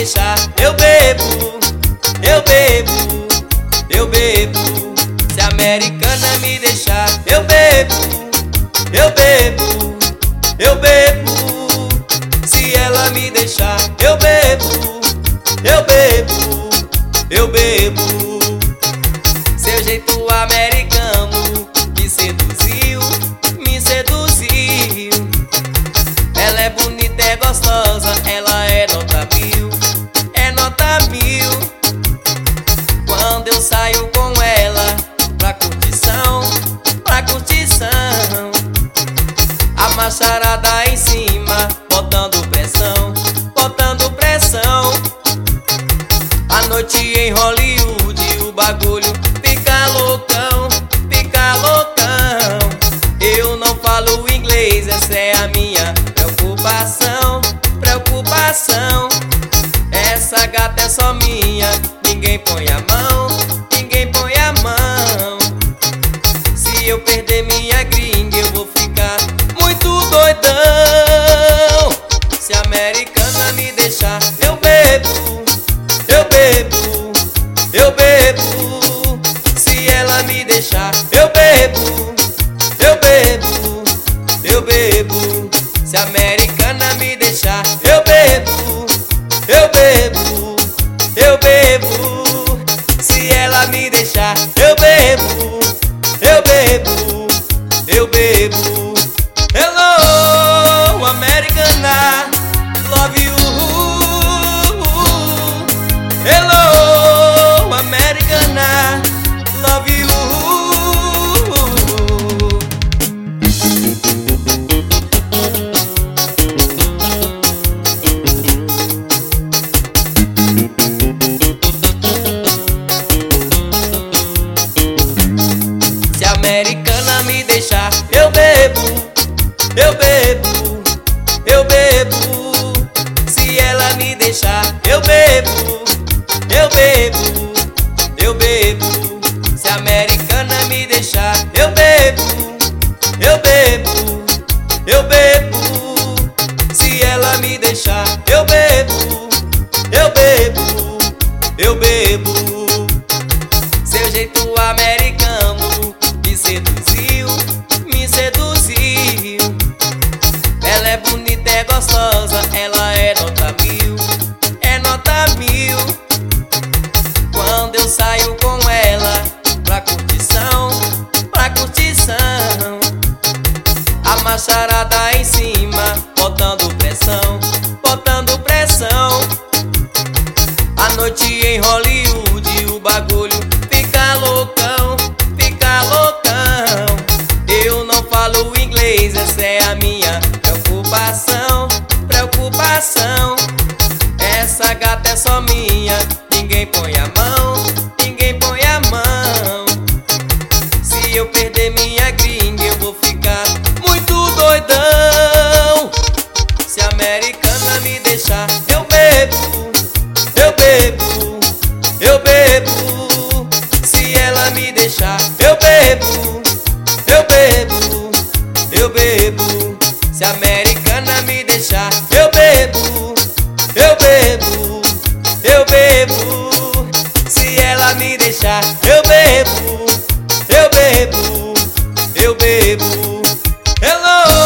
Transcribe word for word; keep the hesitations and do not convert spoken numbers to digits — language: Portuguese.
deixar, eu bebo, eu bebo, eu bebo. Se a americana me deixar, eu bebo, eu bebo, eu bebo. Se ela me deixar, eu bebo, eu bebo, eu bebo. Seu jeito americano me seduziu, me seduziu. Ela é bonita, é gostosa, ela é nota mil, é nota mil. Quando eu saio com ela pra curtição, pra curtição, a macharada em cima, botando pressão, botando pressão. A noite em Hollywood, o bagulho fica loucão, fica loucão. Eu não falo inglês, essa é a minha preocupação, preocupação. Essa gata é só minha, ninguém põe a mão, ninguém põe a mão. Se eu perder minha gringa, eu vou ficar muito doidão. Se a americana me deixar, eu bebo, eu bebo, eu bebo. Se ela me deixar, eu bebo, eu bebo, eu bebo. Se a americana me deixar, eu bebo, eu bebo, eu bebo. Se ela me deixar, eu bebo, eu bebo, eu bebo. Hello, americana, love you. Hello, americana, love you. Se a americana me deixar, eu bebo, eu bebo, eu bebo. Se ela me deixar, eu bebo, eu bebo, eu bebo. Se a americana me deixar, eu bebo, eu bebo, eu bebo. Se ela me deixar, eu bebo, eu bebo, eu bebo. Seu jeito americano me seduziu, me seduziu. Ela é bonita, é gostosa, ela é nota mil, é nota mil. Quando eu saio com ela pra curtição, pra curtição, a macharada em cima, botando pressão, botando pressão. A noite em Hollywood, o bagulho fica loucão, fica loucão. Eu não falo inglês, essa é a minha preocupação, preocupação. Essa gata é só minha, ninguém põe a mão, ninguém põe a mão. Se eu perder minha gringa, eu vou ficar muito doidão. Se a americana me deixar, eu bebo, eu bebo, eu bebo. Se ela me deixar, eu bebo, eu bebo, eu bebo. Se a americana me deixar, eu bebo, eu bebo, eu bebo. Se ela me deixar, eu bebo, eu bebo, eu bebo. Hello,